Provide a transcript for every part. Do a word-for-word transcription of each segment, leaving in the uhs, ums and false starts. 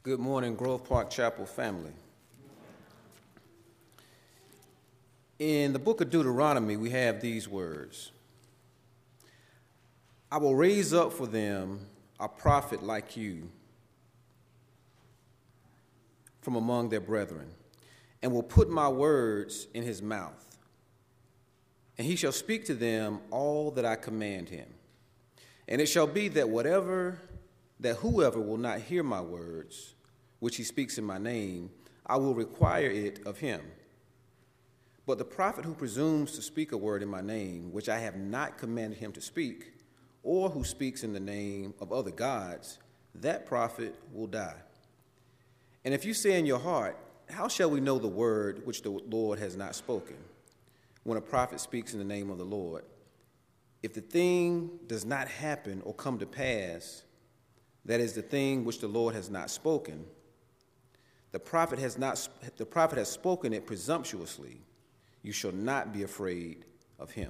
Good morning, Grove Park Chapel family. In the book of Deuteronomy, we have these words. I will raise up for them a prophet like you from among their brethren, and will put my words in his mouth. And he shall speak to them all that I command him. And it shall be that whatever, that whoever will not hear my words, which he speaks in my name, I will require it of him. But the prophet who presumes to speak a word in my name, which I have not commanded him to speak, or who speaks in the name of other gods, that prophet will die. And if you say in your heart, how shall we know the word which the Lord has not spoken, when a prophet speaks in the name of the Lord? If the thing does not happen or come to pass, that is the thing which the Lord has not spoken, the prophet has not the prophet has spoken it presumptuously, you shall not be afraid of him.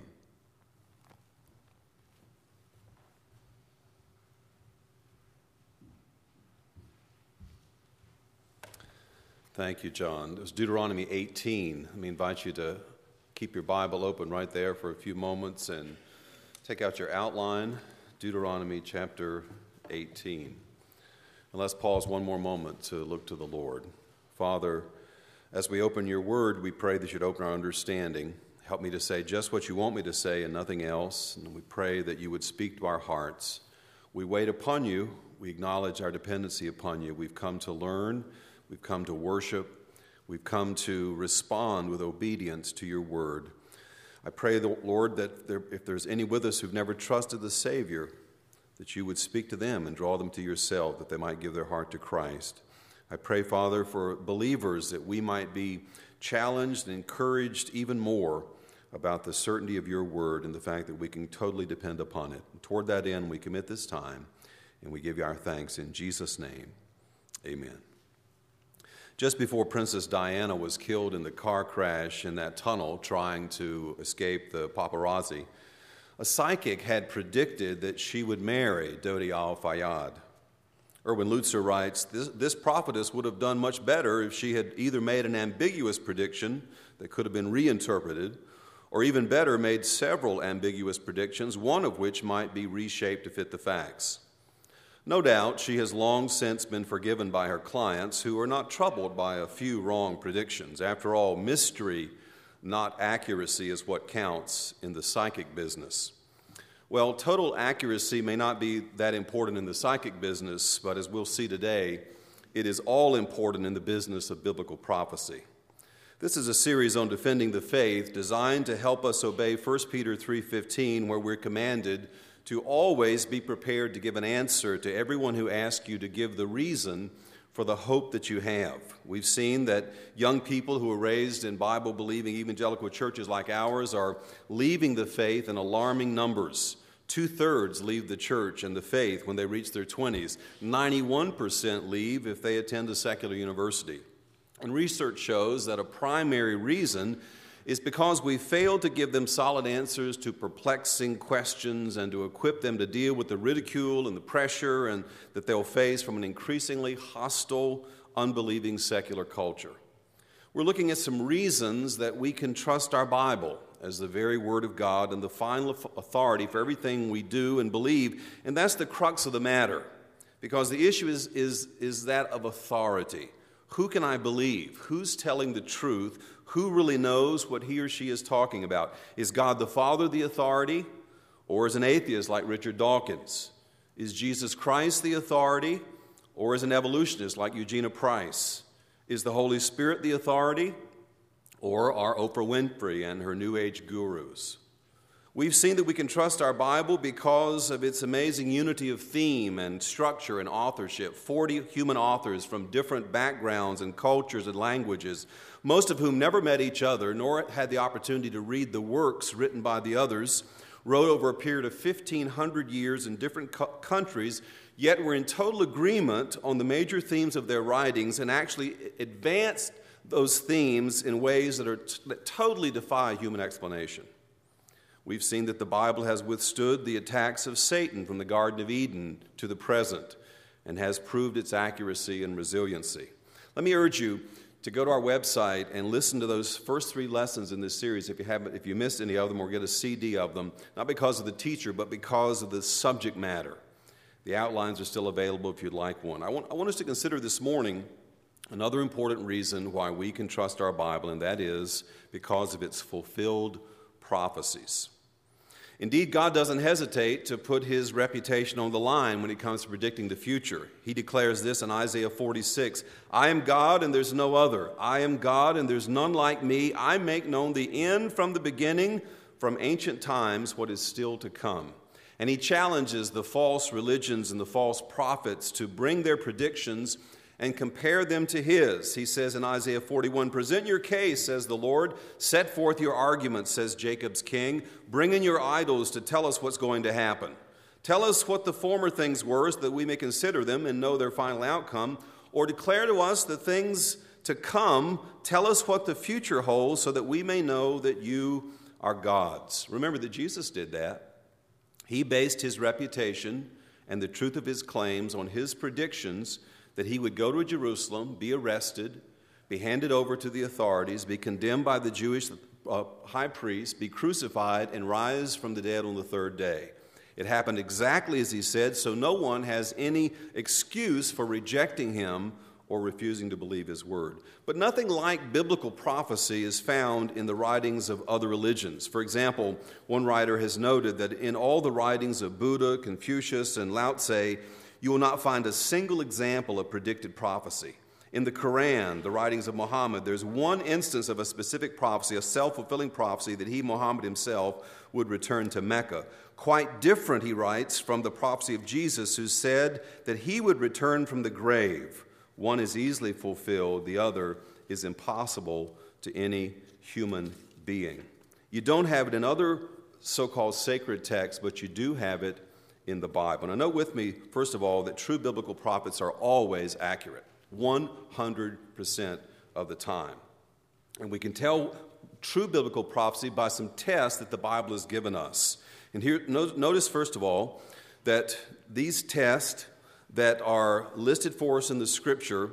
Thank you, John. It was Deuteronomy eighteen. Let me invite you to keep your Bible open right there for a few moments and take out your outline, Deuteronomy chapter eighteen. And let's pause one more moment to look to the Lord. Father, as we open your word, we pray that you'd open our understanding. Help me to say just what you want me to say and nothing else. And we pray that you would speak to our hearts. We wait upon you. We acknowledge our dependency upon you. We've come to learn. We've come to worship. We've come to respond with obedience to your word. I pray, Lord, that there, if there's any with us who've never trusted the Savior, that you would speak to them and draw them to yourself, that they might give their heart to Christ. I pray, Father, for believers that we might be challenged and encouraged even more about the certainty of your word and the fact that we can totally depend upon it. And toward that end, we commit this time, and we give you our thanks in Jesus' name. Amen. Just before Princess Diana was killed in the car crash in that tunnel trying to escape the paparazzi, a psychic had predicted that she would marry Dodi Al-Fayed. Erwin Lutzer writes, this, this prophetess would have done much better if she had either made an ambiguous prediction that could have been reinterpreted, or even better, made several ambiguous predictions, one of which might be reshaped to fit the facts. No doubt she has long since been forgiven by her clients, who are not troubled by a few wrong predictions. After all, mystery, not accuracy, is what counts in the psychic business. Well, total accuracy may not be that important in the psychic business, but as we'll see today, it is all important in the business of biblical prophecy. This is a series on defending the faith designed to help us obey First Peter three fifteen, where we're commanded to always be prepared to give an answer to everyone who asks you to give the reason for the hope that you have. We've seen that young people who are raised in Bible-believing evangelical churches like ours are leaving the faith in alarming numbers. Two-thirds leave the church and the faith when they reach their twenties. ninety-one percent leave if they attend a secular university. And research shows that a primary reason is because we failed to give them solid answers to perplexing questions and to equip them to deal with the ridicule and the pressure and that they'll face from an increasingly hostile, unbelieving secular culture. We're looking at some reasons that we can trust our Bible as the very Word of God and the final authority for everything we do and believe, and that's the crux of the matter, because the issue is, is, is that of authority. Who can I believe? Who's telling the truth? Who really knows what he or she is talking about? Is God the Father the authority, or is an atheist like Richard Dawkins? Is Jesus Christ the authority, or is an evolutionist like Eugenia Price? Is the Holy Spirit the authority, or are Oprah Winfrey and her New Age gurus? We've seen that we can trust our Bible because of its amazing unity of theme and structure and authorship. forty human authors from different backgrounds and cultures and languages, most of whom never met each other nor had the opportunity to read the works written by the others, wrote over a period of fifteen hundred years in different co- countries, yet were in total agreement on the major themes of their writings and actually advanced those themes in ways that, are t- that totally defy human explanation. We've seen that the Bible has withstood the attacks of Satan from the Garden of Eden to the present. and has proved its accuracy and resiliency. Let me urge you to go to our website and listen to those first three lessons in this series if you haven't, if you missed any of them, or get a C D of them, not because of the teacher, but because of the subject matter. The outlines are still available if you'd like one. I want, I want us to consider this morning another important reason why we can trust our Bible, and that is because of its fulfilled prophecies. Indeed, God doesn't hesitate to put his reputation on the line when it comes to predicting the future. He declares this in Isaiah forty-six, "I am God and there's no other. I am God and there's none like me. I make known the end from the beginning, from ancient times what is still to come." And he challenges the false religions and the false prophets to bring their predictions and compare them to his. He says in Isaiah forty-one, "Present your case, says the Lord. Set forth your arguments, says Jacob's king. Bring in your idols to tell us what's going to happen. Tell us what the former things were so that we may consider them and know their final outcome. Or declare to us the things to come. Tell us what the future holds so that we may know that you are gods." Remember that Jesus did that. He based his reputation and the truth of his claims on his predictions that he would go to Jerusalem, be arrested, be handed over to the authorities, be condemned by the Jewish uh, high priest, be crucified, and rise from the dead on the third day. It happened exactly as he said, so no one has any excuse for rejecting him or refusing to believe his word. But nothing like biblical prophecy is found in the writings of other religions. For example, one writer has noted that in all the writings of Buddha, Confucius, and Lao Tse, you will not find a single example of predicted prophecy. In the Quran, the writings of Muhammad, there's one instance of a specific prophecy, a self-fulfilling prophecy that he, Muhammad himself, would return to Mecca. Quite different, he writes, from the prophecy of Jesus, who said that he would return from the grave. One is easily fulfilled, the other is impossible to any human being. You don't have it in other so-called sacred texts, but you do have it in the Bible. Now, note with me, first of all, that true biblical prophets are always accurate, one hundred percent of the time. And we can tell true biblical prophecy by some tests that the Bible has given us. And here, notice, first of all, that these tests that are listed for us in the Scripture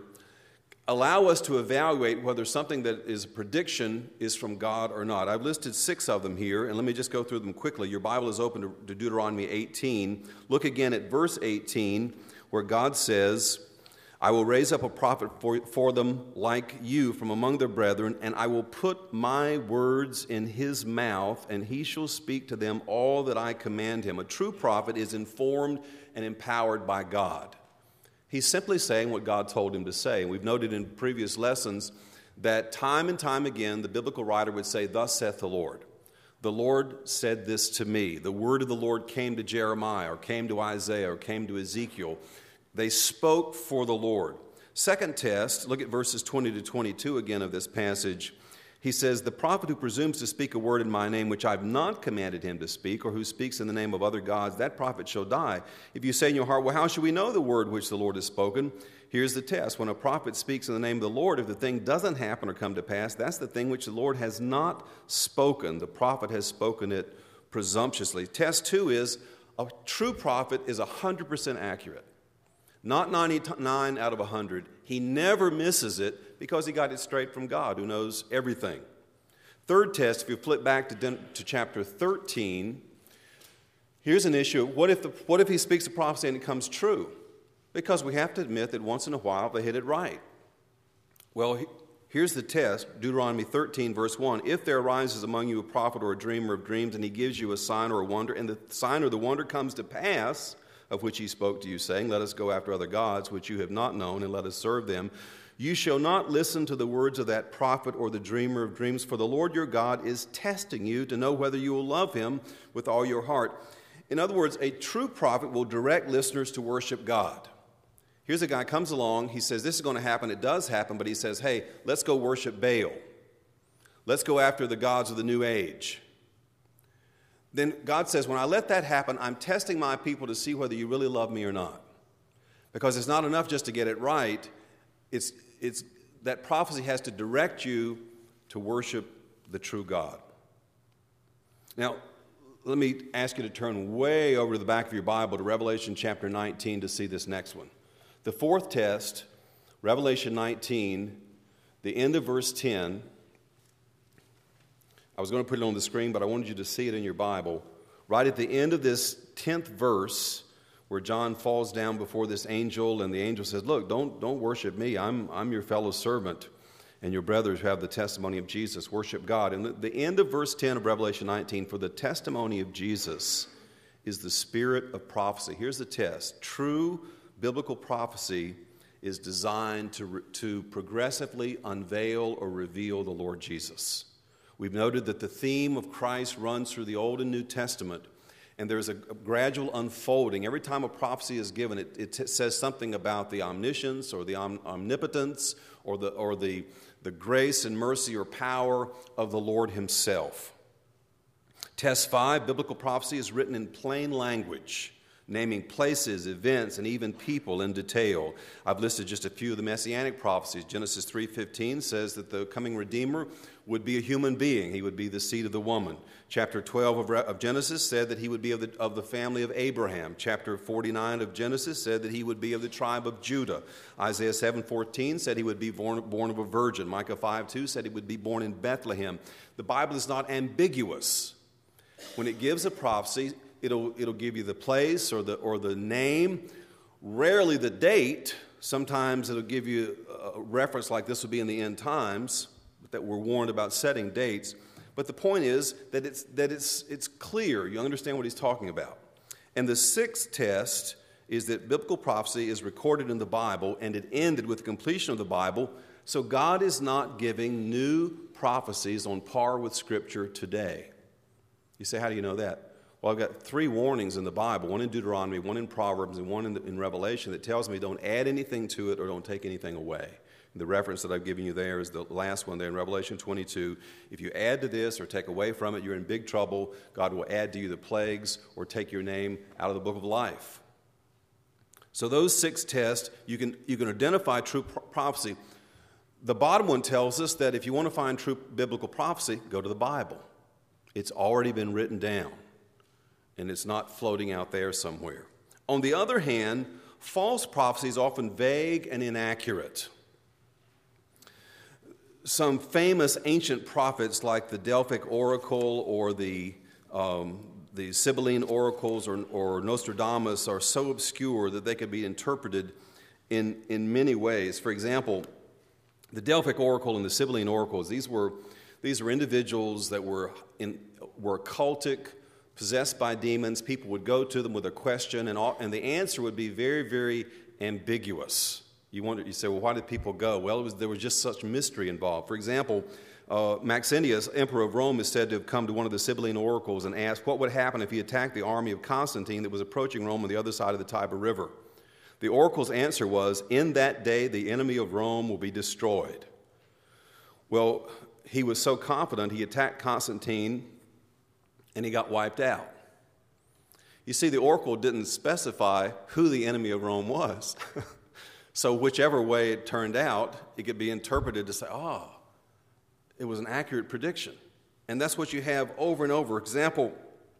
allow us to evaluate whether something that is a prediction is from God or not. I've listed six of them here, and let me just go through them quickly. Your Bible is open to, to Deuteronomy eighteen. Look again at verse eighteen, where God says, "I will raise up a prophet for, for them like you from among their brethren, and I will put my words in his mouth, and he shall speak to them all that I command him." A true prophet is informed and empowered by God. He's simply saying what God told him to say. And we've noted in previous lessons that time and time again, the biblical writer would say, "Thus saith the Lord. The Lord said this to me." The word of the Lord came to Jeremiah, or came to Isaiah, or came to Ezekiel. They spoke for the Lord. Second test, look at verses twenty to twenty-two again of this passage. He says, "The prophet who presumes to speak a word in my name, which I have not commanded him to speak, or who speaks in the name of other gods, that prophet shall die. If you say in your heart, well, how shall we know the word which the Lord has spoken? Here's the test. When a prophet speaks in the name of the Lord, if the thing doesn't happen or come to pass, that's the thing which the Lord has not spoken. The prophet has spoken it presumptuously." Test two is, a true prophet is one hundred percent accurate. Not ninety-nine out of one hundred. He never misses it because he got it straight from God, who knows everything. Third test, if you flip back to, to chapter thirteen, here's an issue. What if, the, what if he speaks a prophecy and it comes true? Because we have to admit that once in a while they hit it right. Well, here's the test, Deuteronomy thirteen, verse one. "If there arises among you a prophet or a dreamer of dreams, and he gives you a sign or a wonder, and the sign or the wonder comes to pass, of which he spoke to you, saying, let us go after other gods, which you have not known, and let us serve them, you shall not listen to the words of that prophet or the dreamer of dreams, for the Lord your God is testing you to know whether you will love him with all your heart." In other words, a true prophet will direct listeners to worship God. Here's a guy comes along, he says, this is going to happen, it does happen, but he says, hey, let's go worship Baal. Let's go after the gods of the New Age. Then God says, when I let that happen, I'm testing my people to see whether you really love me or not. Because it's not enough just to get it right. It's, it's, that prophecy has to direct you to worship the true God. Now, let me ask you to turn way over to the back of your Bible to Revelation chapter nineteen to see this next one. The fourth test, Revelation nineteen, the end of verse ten. I was going to put it on the screen, but I wanted you to see it in your Bible. Right at the end of this tenth verse, where John falls down before this angel, and the angel says, look, don't, don't worship me. I'm, I'm your fellow servant, and your brothers who have the testimony of Jesus. Worship God. And the, the end of verse ten of Revelation nineteen, for the testimony of Jesus is the spirit of prophecy. Here's the test. True biblical prophecy is designed to, to progressively unveil or reveal the Lord Jesus. We've noted that the theme of Christ runs through the Old and New Testament, and there's a, a gradual unfolding. Every time a prophecy is given, it, it t- says something about the omniscience or the om- omnipotence or the or the, the grace and mercy or power of the Lord himself. Test five, biblical prophecy is written in plain language, naming places, events, and even people in detail. I've listed just a few of the messianic prophecies. Genesis three fifteen says that the coming Redeemer would be a human being. He would be the seed of the woman. Chapter twelve of, of Genesis said that he would be of the, of the family of Abraham. Chapter forty-nine of Genesis said that he would be of the tribe of Judah. Isaiah seven fourteen said he would be born, born of a virgin. Micah five two said he would be born in Bethlehem. The Bible is not ambiguous. When it gives a prophecy, It'll, it'll give you the place or the, or the name, rarely the date. Sometimes it'll give you a reference like this will be in the end times, that we're warned about setting dates. But the point is that it's, that it's, it's clear. You understand what he's talking about. And the sixth test is that biblical prophecy is recorded in the Bible, and it ended with the completion of the Bible. So God is not giving new prophecies on par with Scripture today. You say, how do you know that? Well, I've got three warnings in the Bible, one in Deuteronomy, one in Proverbs, and one in, the, in Revelation that tells me don't add anything to it or don't take anything away. And the reference that I've given you there is the last one there in Revelation twenty-two. If you add to this or take away from it, you're in big trouble. God will add to you the plagues or take your name out of the book of life. So those six tests, you can, you can identify true pro- prophecy. The bottom one tells us that if you want to find true biblical prophecy, go to the Bible. It's already been written down, and it's not floating out there somewhere. On the other hand, false prophecy is often vague and inaccurate. Some famous ancient prophets like the Delphic Oracle or the, um, the Sibylline oracles or, or Nostradamus are so obscure that they could be interpreted in, in many ways. For example, the Delphic Oracle and the Sibylline oracles, these were, these were individuals that were, in, were cultic, possessed by demons. People would go to them with a question, and, all, and the answer would be very, very ambiguous. You wonder, you say, well, why did people go? Well, it was, there was just such mystery involved. For example, uh, Maxentius, emperor of Rome, is said to have come to one of the Sibylline oracles and asked what would happen if he attacked the army of Constantine that was approaching Rome on the other side of the Tiber River. The oracle's answer was, in that day the enemy of Rome will be destroyed. Well, he was so confident he attacked Constantine and he got wiped out. You see, the oracle didn't specify who the enemy of Rome was. So whichever way it turned out, it could be interpreted to say, oh, it was an accurate prediction. And that's what you have over and over. For example,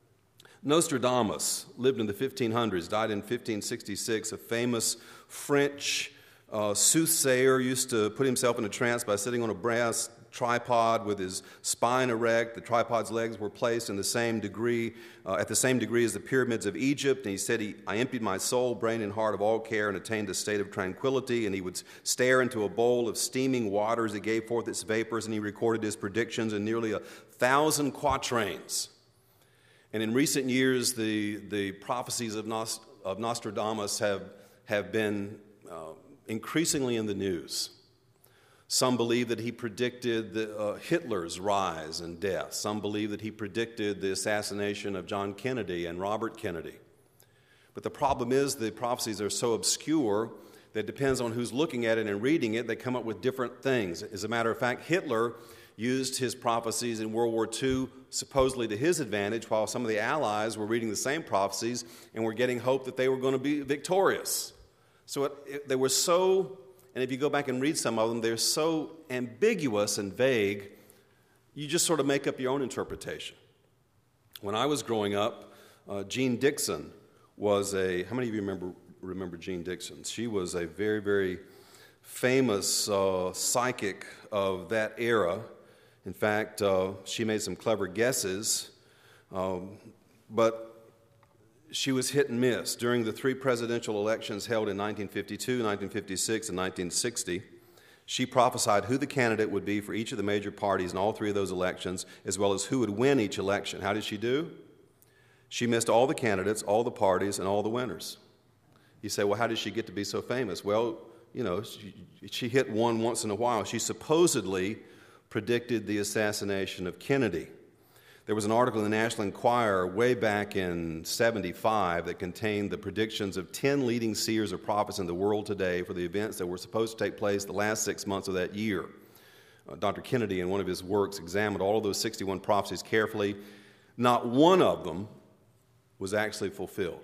Nostradamus lived in the fifteen hundreds, died in fifteen sixty-six, a famous French uh, soothsayer, used to put himself in a trance by sitting on a brass tripod with his spine erect. The tripod's legs were placed in the same degree, uh, at the same degree as the pyramids of Egypt. And he said, he, I emptied my soul, brain, and heart of all care and attained a state of tranquility. And he would stare into a bowl of steaming waters that gave forth its vapors, and he recorded his predictions in nearly a thousand quatrains. And in recent years, the, the prophecies of, Nost- of Nostradamus have, have been uh, increasingly in the news. Some believe that he predicted the, uh, Hitler's rise and death. Some believe that he predicted the assassination of John Kennedy and Robert Kennedy. But the problem is the prophecies are so obscure that it depends on who's looking at it and reading it. They come up with different things. As a matter of fact, Hitler used his prophecies in World War Two supposedly to his advantage, while some of the Allies were reading the same prophecies and were getting hope that they were going to be victorious. So it, it, they were so... And if you go back and read some of them, they're so ambiguous and vague, you just sort of make up your own interpretation. When I was growing up, uh, Gene Dixon was a, how many of you remember remember Jean Dixon. She was a very, very famous uh, psychic of that era. In fact, uh, she made some clever guesses, um, but she was hit and miss. During the three presidential elections held in nineteen fifty-two, nineteen fifty-six, and nineteen sixty, she prophesied who the candidate would be for each of the major parties in all three of those elections, as well as who would win each election. How did she do? She missed all the candidates, all the parties, and all the winners. You say, well, how did she get to be so famous? Well, you know, she, she hit one once in a while. She supposedly predicted the assassination of Kennedy. There was an article in the National Enquirer way back in seventy-five that contained the predictions of ten leading seers or prophets in the world today for the events that were supposed to take place the last six months of that year. Uh, Doctor Kennedy, in one of his works, examined all of those sixty-one prophecies carefully. Not one of them was actually fulfilled.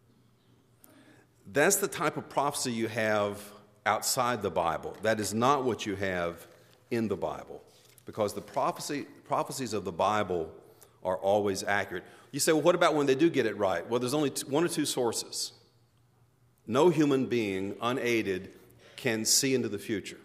That's the type of prophecy you have outside the Bible. That is not what you have in the Bible, because the prophecy, prophecies of the Bible are always accurate. You say, well, what about when they do get it right? Well, there's only two, one or two sources. No human being, unaided, can see into the future.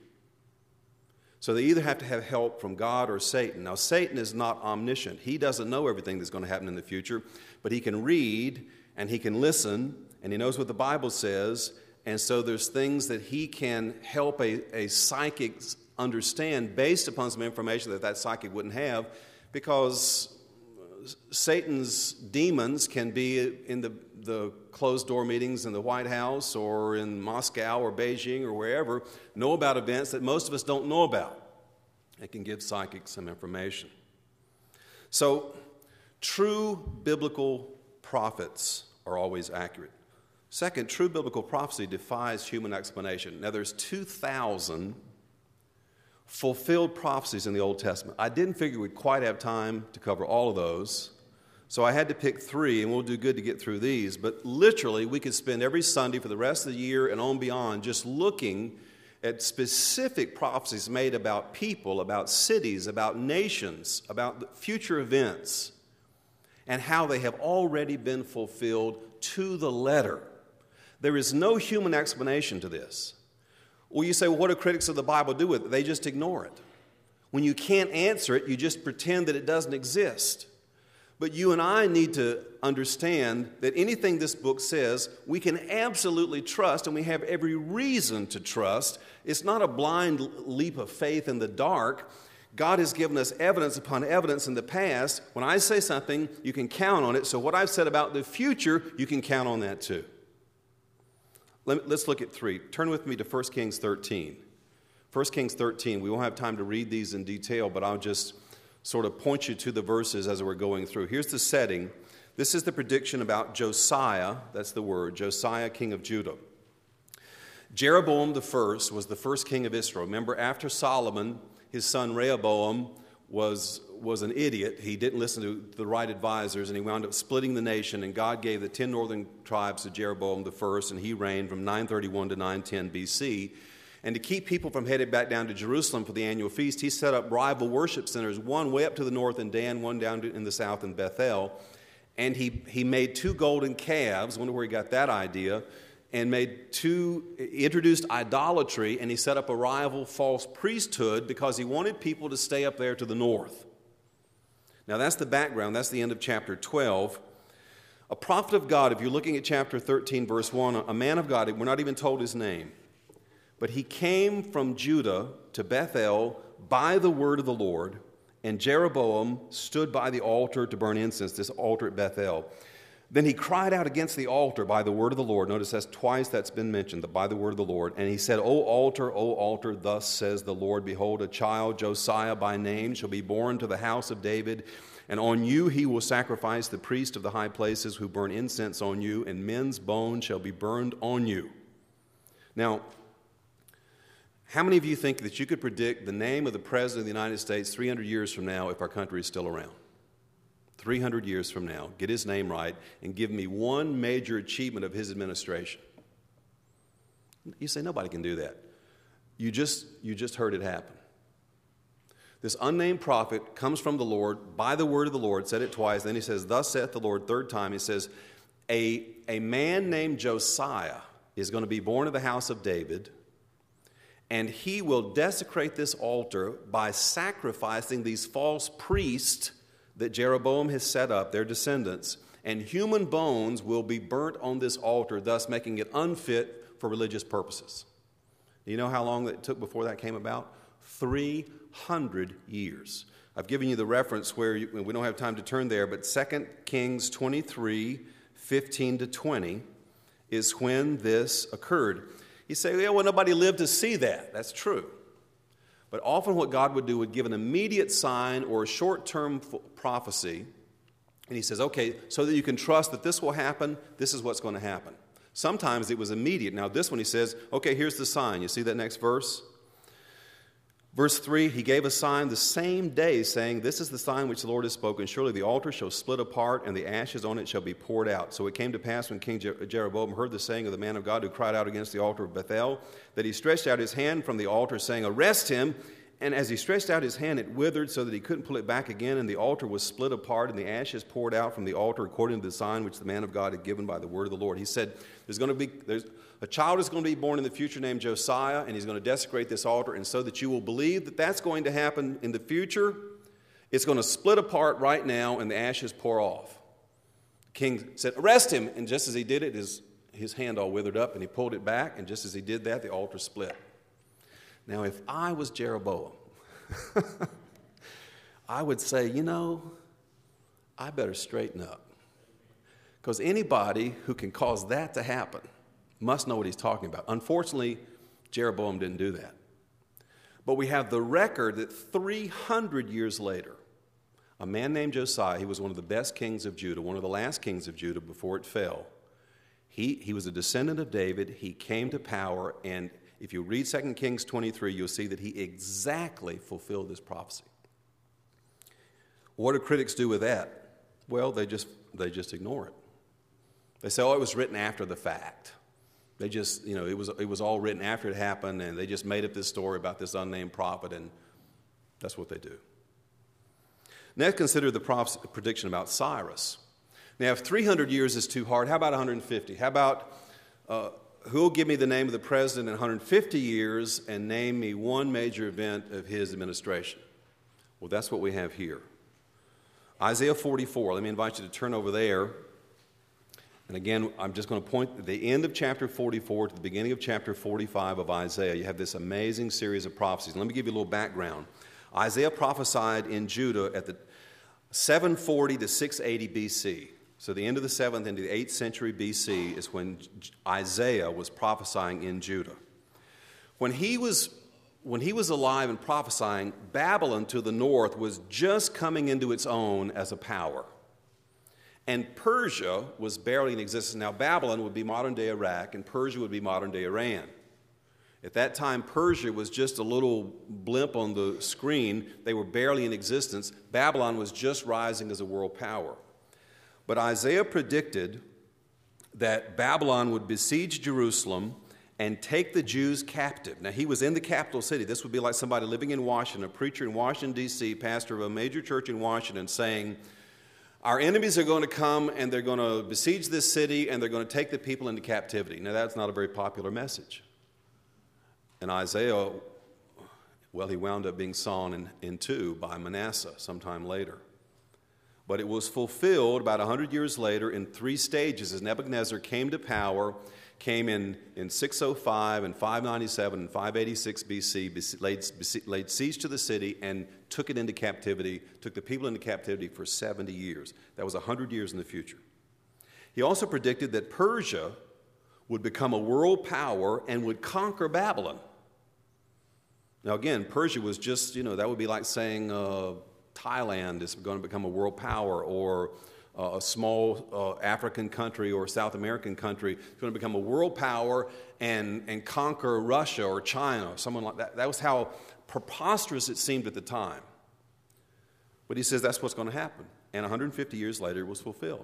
So they either have to have help from God or Satan. Now, Satan is not omniscient. He doesn't know everything that's going to happen in the future, but he can read and he can listen and he knows what the Bible says, and so there's things that he can help a, a psychic understand based upon some information that that psychic wouldn't have, because Satan's demons can be in the, the closed-door meetings in the White House or in Moscow or Beijing or wherever, know about events that most of us don't know about. It can give psychics some information. So, true biblical prophets are always accurate. Second, true biblical prophecy defies human explanation. Now, there's two thousand fulfilled prophecies in the Old Testament. I didn't figure we'd quite have time to cover all of those, so I had to pick three, and we'll do good to get through these. But literally, we could spend every Sunday for the rest of the year and on beyond just looking at specific prophecies made about people, about cities, about nations, about future events, and how they have already been fulfilled to the letter. There is no human explanation to this. Well, you say, well, what do critics of the Bible do with it? They just ignore it. When you can't answer it, you just pretend that it doesn't exist. But you and I need to understand that anything this book says, we can absolutely trust, and we have every reason to trust. It's not a blind leap of faith in the dark. God has given us evidence upon evidence in the past. When I say something, you can count on it. So what I've said about the future, you can count on that too. Let's look at three. Turn with me to First Kings thirteen. First Kings thirteen, we won't have time to read these in detail, but I'll just sort of point you to the verses as we're going through. Here's the setting. This is the prediction about Josiah, that's the word, Josiah, king of Judah. Jeroboam the first was the first king of Israel. Remember, after Solomon, his son Rehoboam was, was an idiot. He didn't listen to the right advisors, and he wound up splitting the nation, and God gave the ten northern tribes to Jeroboam the first, and he reigned from nine thirty-one to nine ten B C. And to keep people from heading back down to Jerusalem for the annual feast, he set up rival worship centers, one way up to the north in Dan, one down in the south in Bethel. And he, he made two golden calves, wonder where he got that idea, and made two, introduced idolatry, and he set up a rival false priesthood because he wanted people to stay up there to the north. Now that's the background, that's the end of chapter twelve. A prophet of God, if you're looking at chapter thirteen, verse one, a man of God, we're not even told his name, but he came from Judah to Bethel by the word of the Lord, and Jeroboam stood by the altar to burn incense, this altar at Bethel. Then he cried out against the altar by the word of the Lord. Notice that's twice that's been mentioned, by the word of the Lord. And he said, O altar, O altar, thus says the Lord, behold, a child, Josiah by name, shall be born to the house of David, and on you he will sacrifice the priest of the high places who burn incense on you, and men's bones shall be burned on you. Now, how many of you think that you could predict the name of the President of the United States three hundred years from now if our country is still around? three hundred years from now, get his name right, and give me one major achievement of his administration. You say, nobody can do that. You just, you just heard it happen. This unnamed prophet comes from the Lord by the word of the Lord, said it twice, then he says, thus saith the Lord, third time, he says, a, a man named Josiah is going to be born of the house of David, and he will desecrate this altar by sacrificing these false priests that Jeroboam has set up, their descendants, and human bones will be burnt on this altar, thus making it unfit for religious purposes. Do you know how long it took before that came about? three hundred years. I've given you the reference where you, we don't have time to turn there, but Second Kings twenty-three, fifteen to twenty is when this occurred. You say, yeah, well, nobody lived to see that. That's true. But often what God would do would give an immediate sign or a short-term prophecy, and he says, okay, so that you can trust that this will happen, this is what's going to happen. Sometimes it was immediate. Now this one he says, okay, here's the sign. You see that next verse? Verse three, he gave a sign the same day, saying, this is the sign which the Lord has spoken. Surely the altar shall split apart, and the ashes on it shall be poured out. So it came to pass when King Jeroboam heard the saying of the man of God who cried out against the altar of Bethel, that he stretched out his hand from the altar, saying, arrest him. And as he stretched out his hand, it withered so that he couldn't pull it back again, and the altar was split apart, and the ashes poured out from the altar according to the sign which the man of God had given by the word of the Lord. He said, there's going to be, there's, a child is going to be born in the future named Josiah, and he's going to desecrate this altar, and so that you will believe that that's going to happen in the future, it's going to split apart right now, and the ashes pour off. The king said, arrest him, and just as he did it, his, his hand all withered up, and he pulled it back, and just as he did that, the altar split. Now, if I was Jeroboam, I would say, you know, I better straighten up. Because anybody who can cause that to happen must know what he's talking about. Unfortunately, Jeroboam didn't do that. But we have the record that three hundred years later, a man named Josiah, he was one of the best kings of Judah, one of the last kings of Judah before it fell. He, he was a descendant of David. He came to power, and if you read Second Kings twenty-three, you'll see that he exactly fulfilled this prophecy. What do critics do with that? Well, they just they just ignore it. They say, oh, it was written after the fact. They just, you know, it was it was all written after it happened, and they just made up this story about this unnamed prophet, and that's what they do. Next, consider the prophecy, prediction about Cyrus. Now, if three hundred years is too hard, how about one hundred fifty? How about... Uh, Who will give me the name of the president in one hundred fifty years and name me one major event of his administration? Well, that's what we have here. Isaiah forty-four. Let me invite you to turn over there. And again, I'm just going to point at the end of chapter forty-four to the beginning of chapter forty-five of Isaiah. You have this amazing series of prophecies. Let me give you a little background. Isaiah prophesied in Judah at the seven forty to six eighty B C. So the end of the seventh into the eighth century B C is when Isaiah was prophesying in Judah. When he was, when he was alive and prophesying, Babylon to the north was just coming into its own as a power. And Persia was barely in existence. Now Babylon would be modern-day Iraq, and Persia would be modern-day Iran. At that time, Persia was just a little blimp on the screen. They were barely in existence. Babylon was just rising as a world power. But Isaiah predicted that Babylon would besiege Jerusalem and take the Jews captive. Now, he was in the capital city. This would be like somebody living in Washington, a preacher in Washington, D C, pastor of a major church in Washington, saying, our enemies are going to come and they're going to besiege this city and they're going to take the people into captivity. Now, that's not a very popular message. And Isaiah, well, he wound up being sawn in, in two by Manasseh sometime later. But it was fulfilled about one hundred years later in three stages as Nebuchadnezzar came to power, came in, in six oh five and five ninety-seven and five eighty-six B C, laid, laid siege to the city and took it into captivity, took the people into captivity for seventy years. That was one hundred years in the future. He also predicted that Persia would become a world power and would conquer Babylon. Now again, Persia was just, you know, that would be like saying... Uh, Thailand is going to become a world power, or uh, a small uh, African country or South American country is going to become a world power and, and conquer Russia or China, or someone like that. That was how preposterous it seemed at the time. But he says that's what's going to happen. And one hundred fifty years later, it was fulfilled.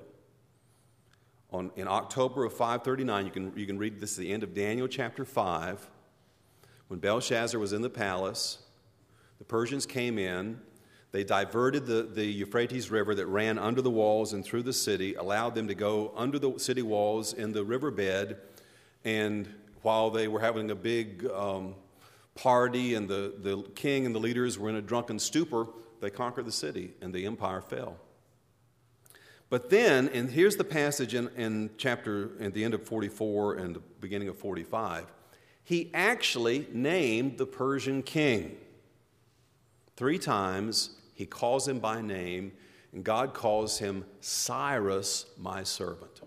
On, in October of five thirty-nine, you can, you can read this at the end of Daniel chapter five, when Belshazzar was in the palace, the Persians came in. They diverted the, the Euphrates River that ran under the walls and through the city, allowed them to go under the city walls in the riverbed, And while they were having a big um, party and the, the king and the leaders were in a drunken stupor, they conquered the city and the empire fell. But then, and here's the passage in, in chapter, at the end of forty-four and the beginning of forty-five, he actually named the Persian king. Three times he calls him by name, and God calls him Cyrus, my servant.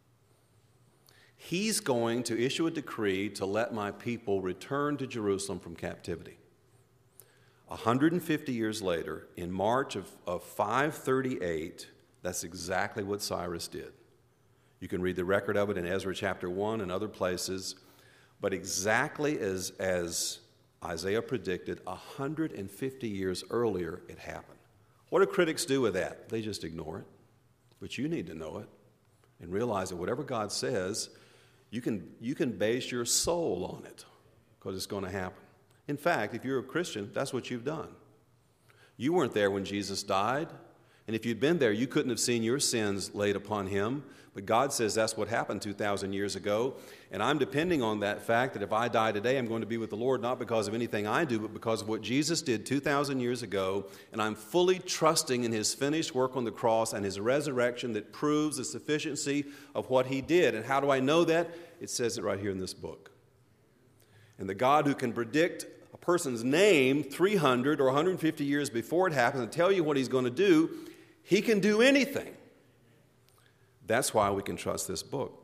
He's going to issue a decree to let my people return to Jerusalem from captivity. one hundred fifty years later, in March of, of five thirty-eight, that's exactly what Cyrus did. You can read the record of it in Ezra chapter one and other places. But exactly as, as Isaiah predicted, one hundred fifty years earlier, it happened. What do critics do with that? They just ignore it. But you need to know it and realize that whatever God says, you can, you can base your soul on it because it's going to happen. In fact, if you're a Christian, that's what you've done. You weren't there when Jesus died. And if you'd been there, you couldn't have seen your sins laid upon him. But God says that's what happened two thousand years ago. And I'm depending on that fact that if I die today, I'm going to be with the Lord, not because of anything I do, but because of what Jesus did two thousand years ago. And I'm fully trusting in his finished work on the cross and his resurrection that proves the sufficiency of what he did. And how do I know that? It says it right here in this book. And the God who can predict a person's name three hundred or one hundred fifty years before it happens and tell you what he's going to do, he can do anything. That's why we can trust this book.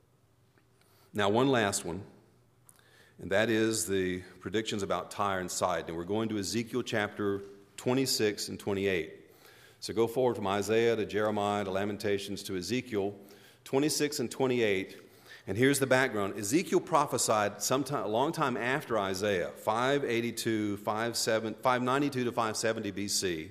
Now, one last one, and that is the predictions about Tyre and Sidon. And we're going to Ezekiel chapter twenty-six and twenty-eight. So go forward from Isaiah to Jeremiah to Lamentations to Ezekiel twenty-six and twenty-eight. And here's the background. Ezekiel prophesied sometime, a long time after Isaiah, five eighty-two, five ninety-two to five seventy B C,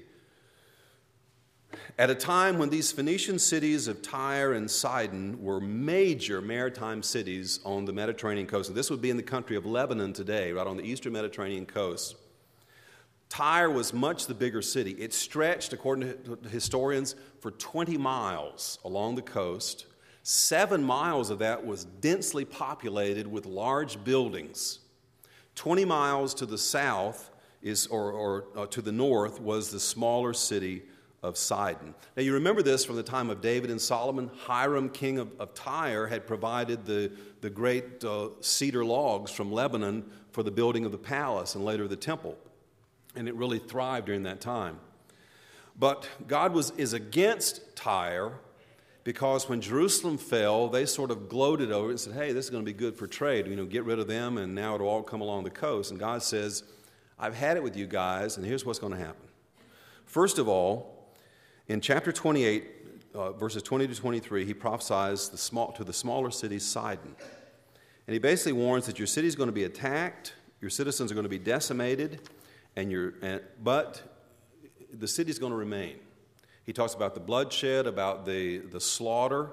at a time when these Phoenician cities of Tyre and Sidon were major maritime cities on the Mediterranean coast. And this would be in the country of Lebanon today, right on the eastern Mediterranean coast. Tyre was much the bigger city. It stretched, according to historians, for twenty miles along the coast. Seven miles of that was densely populated with large buildings. Twenty miles to the south is, or, or uh, to the north was the smaller city of Sidon. Now you remember this from the time of David and Solomon. Hiram, king of, of Tyre, had provided the, the great uh, cedar logs from Lebanon for the building of the palace and later the temple. And it really thrived during that time. But God was is against Tyre because when Jerusalem fell, they sort of gloated over it and said, hey, this is going to be good for trade. You know, get rid of them and now it'll all come along the coast. And God says, I've had it with you guys, and here's what's going to happen. First of all, in chapter twenty-eight, uh, verses twenty to twenty-three, he prophesies the small, to the smaller city, Sidon. And he basically warns that your city is going to be attacked, your citizens are going to be decimated, and your, and, but the city is going to remain. He talks about the bloodshed, about the, the slaughter.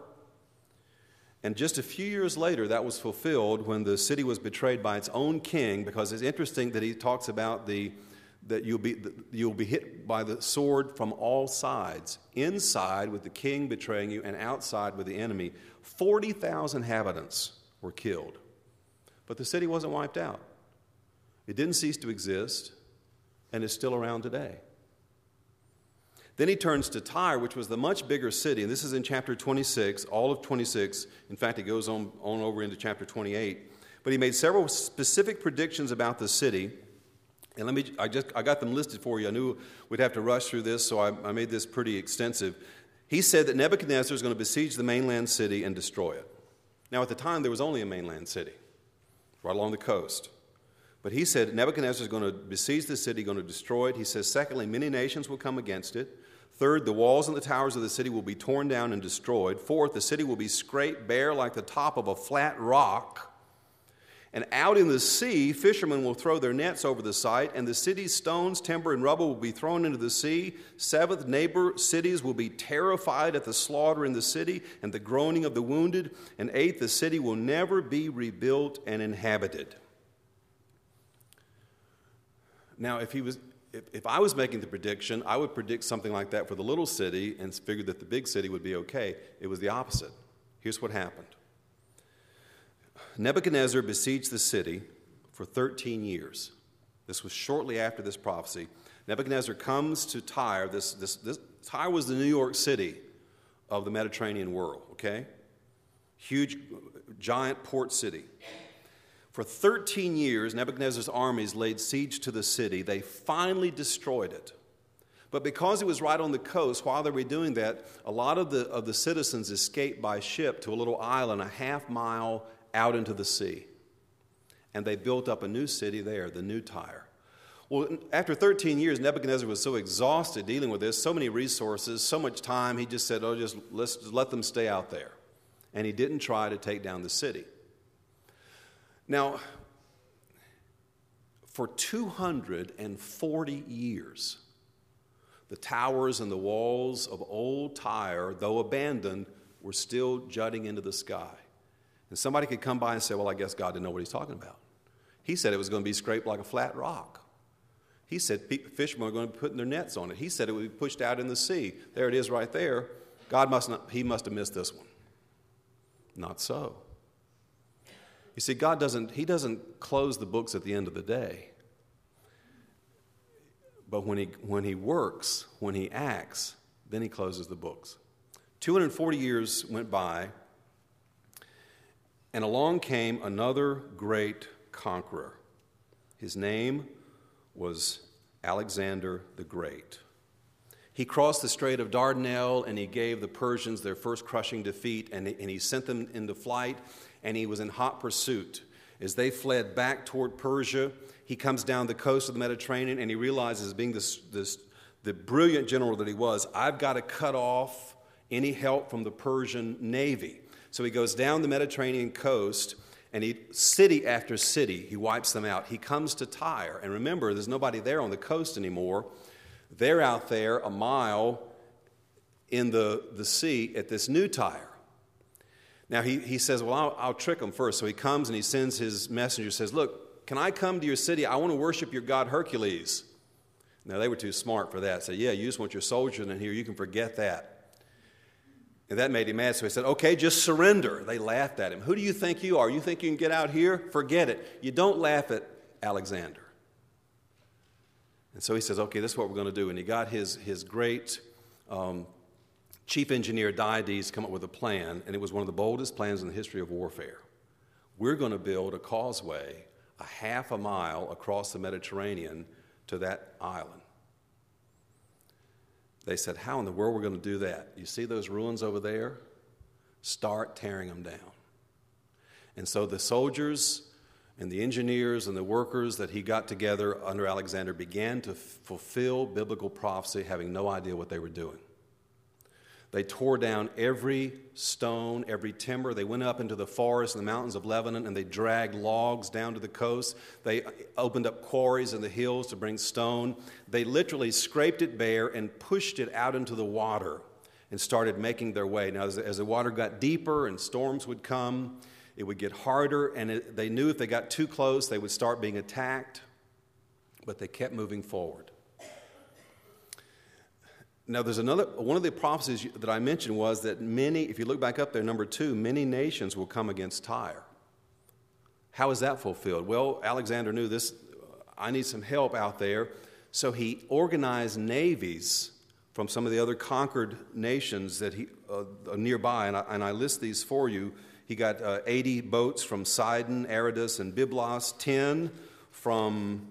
And just a few years later, that was fulfilled when the city was betrayed by its own king, because it's interesting that he talks about the that you'll be, you'll be hit by the sword from all sides, inside with the king betraying you and outside with the enemy. forty thousand inhabitants were killed. But the city wasn't wiped out. It didn't cease to exist, and it's still around today. Then he turns to Tyre, which was the much bigger city, and this is in chapter twenty-six, all of twenty-six. In fact, it goes on, on over into chapter twenty-eight. But he made several specific predictions about the city. And let me, I just, I got them listed for you. I knew we'd have to rush through this, so I, I made this pretty extensive. He said that Nebuchadnezzar is going to besiege the mainland city and destroy it. Now, at the time, there was only a mainland city, right along the coast. But he said Nebuchadnezzar is going to besiege the city, going to destroy it. He says, secondly, many nations will come against it. Third, the walls and the towers of the city will be torn down and destroyed. Fourth, the city will be scraped bare like the top of a flat rock. And out in the sea, fishermen will throw their nets over the site, and the city's stones, timber, and rubble will be thrown into the sea. Seventh, neighbor cities will be terrified at the slaughter in the city and the groaning of the wounded. And eighth, the city will never be rebuilt and inhabited. Now, if he was, if, if I was making the prediction, I would predict something like that for the little city and figured that the big city would be okay. It was the opposite. Here's what happened. Nebuchadnezzar besieged the city for thirteen years. This was shortly after this prophecy. Nebuchadnezzar comes to Tyre. This, this, this, Tyre was the New York City of the Mediterranean world, okay? Huge, giant port city. For thirteen years, Nebuchadnezzar's armies laid siege to the city. They finally destroyed it. But because it was right on the coast, while they were doing that, a lot of the, of the citizens escaped by ship to a little island a half mile out into the sea. And they built up a new city there, the New Tyre. Well, after thirteen years, Nebuchadnezzar was so exhausted dealing with this, so many resources, so much time, he just said, oh, just let's just let them stay out there. And he didn't try to take down the city. Now, for two hundred forty years, the towers and the walls of old Tyre, though abandoned, were still jutting into the sky. And somebody could come by and say, well, I guess God didn't know what he's talking about. He said it was going to be scraped like a flat rock. He said fishermen are going to be putting their nets on it. He said it would be pushed out in the sea. There it is right there. God must not, he must have missed this one. Not so. You see, God doesn't, he doesn't close the books at the end of the day. But when he, when he works, when he acts, then he closes the books. two hundred forty years went by, and along came another great conqueror. His name was Alexander the Great. He crossed the Strait of Dardanelles, and he gave the Persians their first crushing defeat, and he, and he sent them into flight, and he was in hot pursuit. As they fled back toward Persia, he comes down the coast of the Mediterranean, and he realizes, being this, this, the brilliant general that he was, I've got to cut off any help from the Persian navy. So he goes down the Mediterranean coast, and he, city after city, he wipes them out. He comes to Tyre, and remember, there's nobody there on the coast anymore. They're out there a mile in the, the sea at this new Tyre. Now, he, he says, well, I'll, I'll trick them first. So he comes and he sends his messenger, says, look, can I come to your city? I want to worship your god Hercules. Now, they were too smart for that. Said, yeah, you just want your soldiers in here. You can forget that. And that made him mad. So he said, okay, just surrender. They laughed at him. Who do you think you are? You think you can get out here? Forget it. You don't laugh at Alexander. And so he says, okay, this is what we're going to do. And he got his, his great um, chief engineer, Diades, come up with a plan. And it was one of the boldest plans in the history of warfare. We're going to build a causeway a half a mile across the Mediterranean to that island. They said, how in the world are we going to do that? You see those ruins over there? Start tearing them down. And so the soldiers and the engineers and the workers that he got together under Alexander began to f- fulfill biblical prophecy, having no idea what they were doing. They tore down every stone, every timber. They went up into the forest and the mountains of Lebanon, and they dragged logs down to the coast. They opened up quarries in the hills to bring stone. They literally scraped it bare and pushed it out into the water and started making their way. Now, as, as the water got deeper and storms would come, it would get harder, and it, they knew if they got too close, they would start being attacked, but they kept moving forward. Now, there's another, one of the prophecies that I mentioned was that many, if you look back up there, number two, many nations will come against Tyre. How is that fulfilled? Well, Alexander knew this, I need some help out there, so he organized navies from some of the other conquered nations that he uh, nearby, and I, and I list these for you. He got uh, eighty boats from Sidon, Aradus, and Byblos, ten from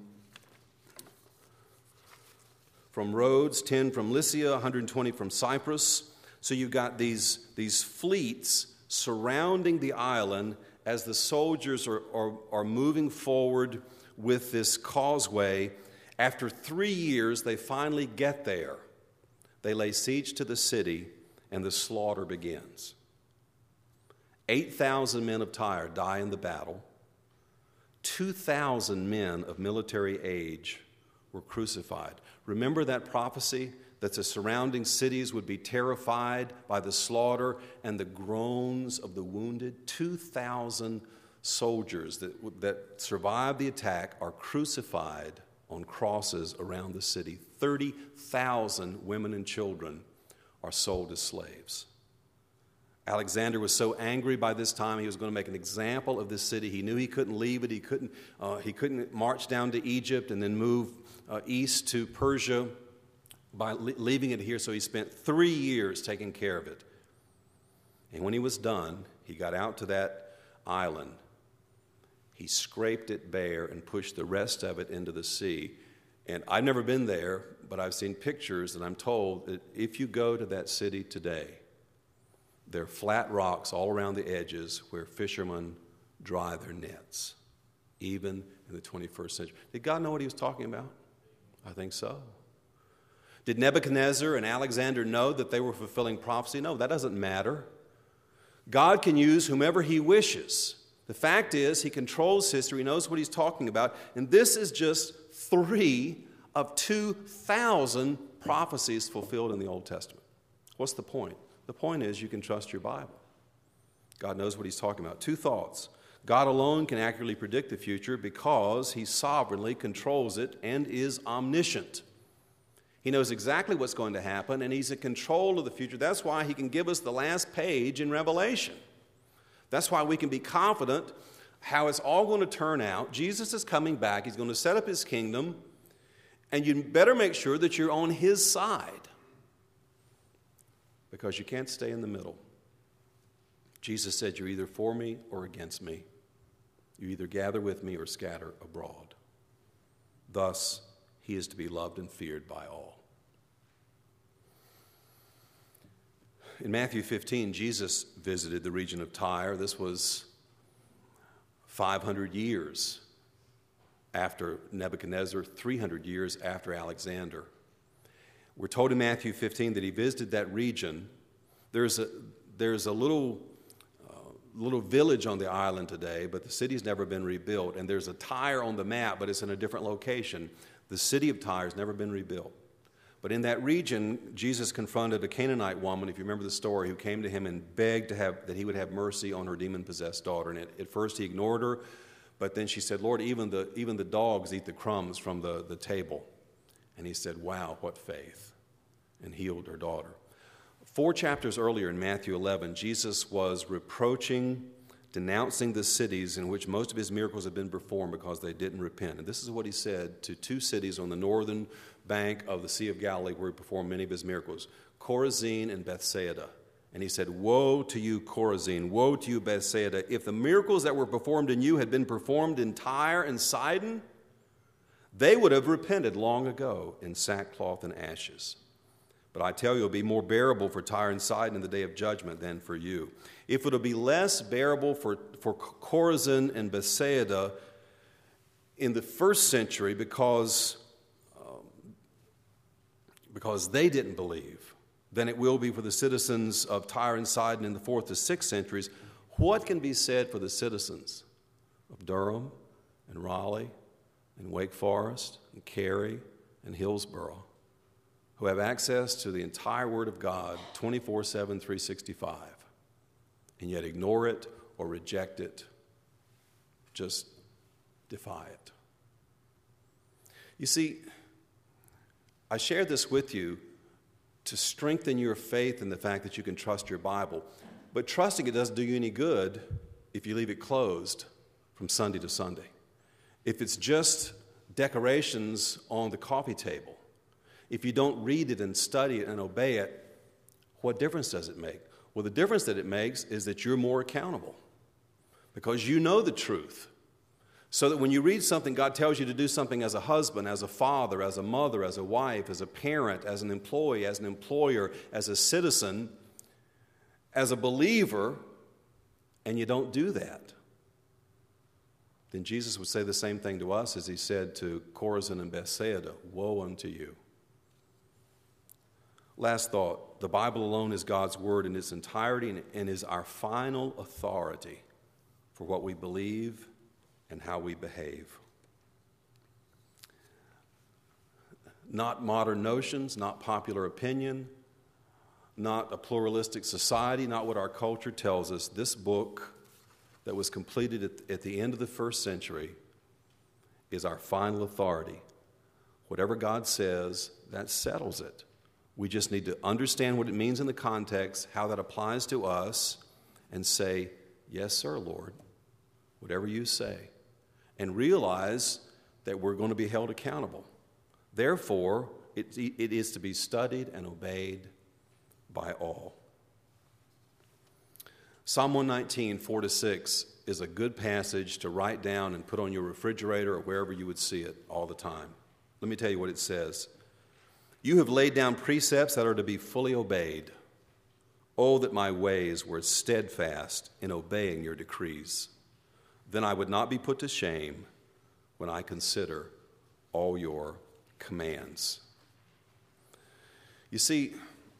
from Rhodes, ten from Lycia, one hundred twenty from Cyprus. So you've got these, these fleets surrounding the island as the soldiers are, are, are moving forward with this causeway. After three years, they finally get there. They lay siege to the city, and the slaughter begins. eight thousand men of Tyre die in the battle. two thousand men of military age were crucified. Remember that prophecy that the surrounding cities would be terrified by the slaughter and the groans of the wounded? two thousand soldiers that, that survived the attack are crucified on crosses around the city. thirty thousand women and children are sold as slaves. Alexander was so angry by this time, he was going to make an example of this city. He knew he couldn't leave it. He couldn't, uh, he couldn't march down to Egypt and then move uh, east to Persia by le- leaving it here. So he spent three years taking care of it. And when he was done, he got out to that island. He scraped it bare and pushed the rest of it into the sea. And I've never been there, but I've seen pictures, and I'm told that if you go to that city today, there are flat rocks all around the edges where fishermen dry their nets, even in the twenty-first century. Did God know what he was talking about? I think so. Did Nebuchadnezzar and Alexander know that they were fulfilling prophecy? No, that doesn't matter. God can use whomever he wishes. The fact is, he controls history, he knows what he's talking about, and this is just three of two thousand prophecies fulfilled in the Old Testament. What's the point? The point is you can trust your Bible. God knows what he's talking about. Two thoughts. God alone can accurately predict the future because he sovereignly controls it and is omniscient. He knows exactly what's going to happen, and he's in control of the future. That's why he can give us the last page in Revelation. That's why we can be confident how it's all going to turn out. Jesus is coming back. He's going to set up his kingdom, and you better make sure that you're on his side, because you can't stay in the middle. Jesus said, you're either for me or against me. You either gather with me or scatter abroad. Thus, he is to be loved and feared by all. In Matthew fifteen, Jesus visited the region of Tyre. This was five hundred years after Nebuchadnezzar, three hundred years after Alexander. We're told in Matthew fifteen that he visited that region. There's a, there's a little, uh, little village on the island today, but the city's never been rebuilt. And there's a Tyre on the map, but it's in a different location. The city of Tyre has never been rebuilt. But in that region, Jesus confronted a Canaanite woman, if you remember the story, who came to him and begged to have, that he would have mercy on her demon-possessed daughter. And at, at first he ignored her, but then she said, Lord, even the, even the dogs eat the crumbs from the, the table. And he said, wow, what faith, and healed her daughter. Four chapters earlier in Matthew eleven, Jesus was reproaching, denouncing the cities in which most of his miracles had been performed because they didn't repent. And this is what he said to two cities on the northern bank of the Sea of Galilee where he performed many of his miracles, Chorazin and Bethsaida. And he said, woe to you, Chorazin, woe to you, Bethsaida. If the miracles that were performed in you had been performed in Tyre and Sidon, they would have repented long ago in sackcloth and ashes. But I tell you, it will be more bearable for Tyre and Sidon in the day of judgment than for you. If it will be less bearable for, for Chorazin and Bethsaida in the first century because, um, because they didn't believe, than it will be for the citizens of Tyre and Sidon in the fourth to sixth centuries, what can be said for the citizens of Durham and Raleigh and Wake Forest and Cary and Hillsborough, who have access to the entire Word of God twenty-four seven, three sixty-five, and yet ignore it or reject it, just defy it? You see, I share this with you to strengthen your faith in the fact that you can trust your Bible. But trusting it doesn't do you any good if you leave it closed from Sunday to Sunday. If it's just decorations on the coffee table, if you don't read it and study it and obey it, what difference does it make? Well, the difference that it makes is that you're more accountable because you know the truth. So that when you read something, God tells you to do something as a husband, as a father, as a mother, as a wife, as a parent, as an employee, as an employer, as a citizen, as a believer, and you don't do that, then Jesus would say the same thing to us as he said to Chorazin and Bethsaida, woe unto you. Last thought, the Bible alone is God's word in its entirety and is our final authority for what we believe and how we behave. Not modern notions, not popular opinion, not a pluralistic society, not what our culture tells us. This book that was completed at, at the end of the first century is our final authority. Whatever God says, that settles it. We just need to understand what it means in the context, how that applies to us, and say, yes, sir, Lord, whatever you say. And realize that we're going to be held accountable. Therefore, it, it is to be studied and obeyed by all. Psalm one nineteen, four to six is a good passage to write down and put on your refrigerator or wherever you would see it all the time. Let me tell you what it says. You have laid down precepts that are to be fully obeyed. Oh, that my ways were steadfast in obeying your decrees. Then I would not be put to shame when I consider all your commands. You see,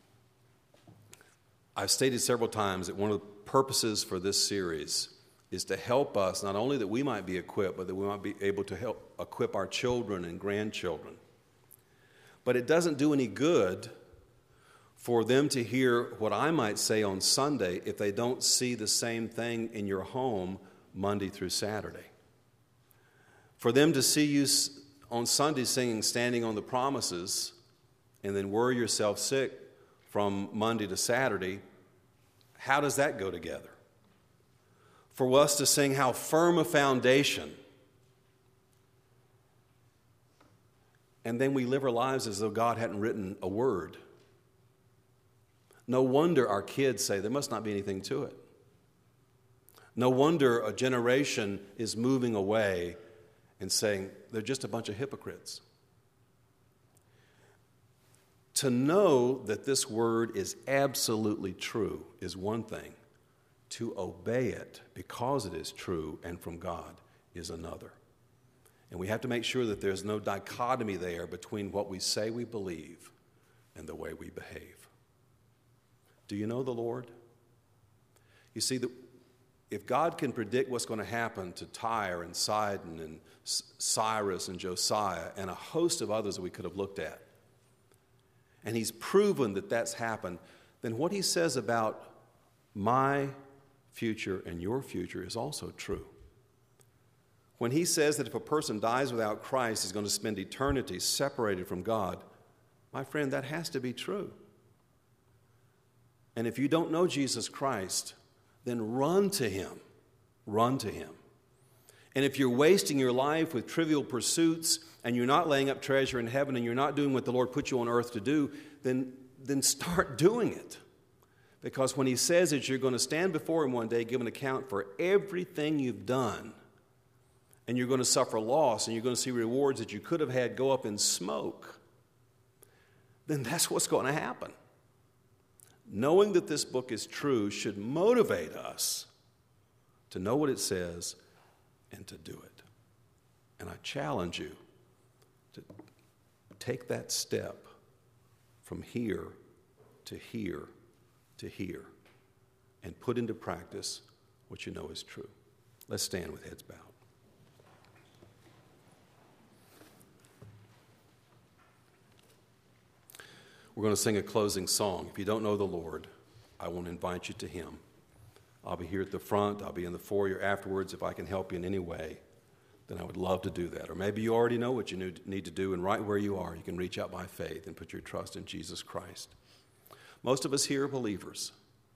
I've stated several times that one of the purposes for this series is to help us, not only that we might be equipped, but that we might be able to help equip our children and grandchildren. But it doesn't do any good for them to hear what I might say on Sunday if they don't see the same thing in your home Monday through Saturday. For them to see you on Sunday singing Standing on the Promises and then worry yourself sick from Monday to Saturday, how does that go together? For us to sing How Firm a Foundation, and then we live our lives as though God hadn't written a word. No wonder our kids say there must not be anything to it. No wonder a generation is moving away and saying they're just a bunch of hypocrites. To know that this word is absolutely true is one thing. To obey it because it is true and from God is another. And we have to make sure that there's no dichotomy there between what we say we believe and the way we behave. Do you know the Lord? You see, that if God can predict what's going to happen to Tyre and Sidon and Cyrus and Josiah and a host of others that we could have looked at, and he's proven that that's happened, then what he says about my future and your future is also true. When he says that if a person dies without Christ, he's going to spend eternity separated from God, my friend, that has to be true. And if you don't know Jesus Christ, then run to him. Run to him. And if you're wasting your life with trivial pursuits and you're not laying up treasure in heaven and you're not doing what the Lord put you on earth to do, then, then start doing it. Because when he says that you're going to stand before him one day, give an account for everything you've done, and you're going to suffer loss, and you're going to see rewards that you could have had go up in smoke, then that's what's going to happen. Knowing that this book is true should motivate us to know what it says and to do it. And I challenge you to take that step from here to here to here and put into practice what you know is true. Let's stand with heads bowed. We're going to sing a closing song. If you don't know the Lord, I want to invite you to him. I'll be here at the front. I'll be in the foyer afterwards. If I can help you in any way, then I would love to do that. Or maybe you already know what you need to do, and right where you are, you can reach out by faith and put your trust in Jesus Christ. Most of us here are believers.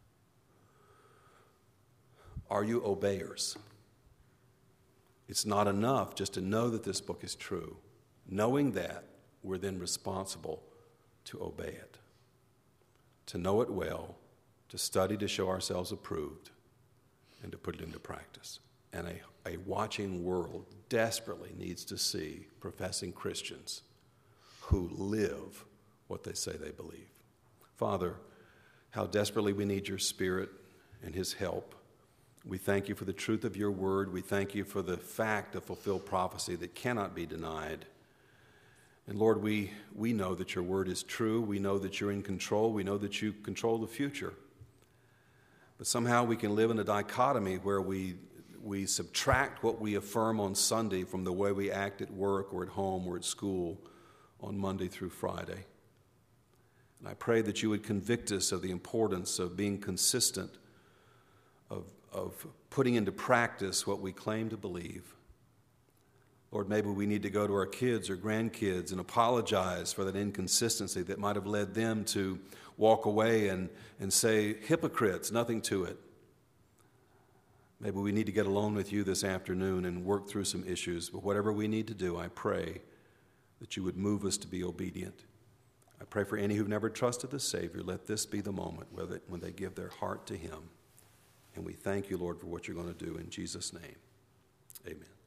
Are you obeyers? It's not enough just to know that this book is true. Knowing that, we're then responsible to obey it, to know it well, to study to show ourselves approved, and to put it into practice. And a, a watching world desperately needs to see professing Christians who live what they say they believe. Father, how desperately we need your Spirit and his help. We thank you for the truth of your word. We thank you for the fact of fulfilled prophecy that cannot be denied. And Lord, we, we know that your word is true. We know that you're in control. We know that you control the future. But somehow we can live in a dichotomy where we, we subtract what we affirm on Sunday from the way we act at work or at home or at school on Monday through Friday. And I pray that you would convict us of the importance of being consistent, of, of putting into practice what we claim to believe. Lord, maybe we need to go to our kids or grandkids and apologize for that inconsistency that might have led them to walk away and, and say, hypocrites, nothing to it. Maybe we need to get alone with you this afternoon and work through some issues. But whatever we need to do, I pray that you would move us to be obedient. I pray for any who've never trusted the Savior, let this be the moment where they, when they give their heart to him. And we thank you, Lord, for what you're going to do in Jesus' name. Amen.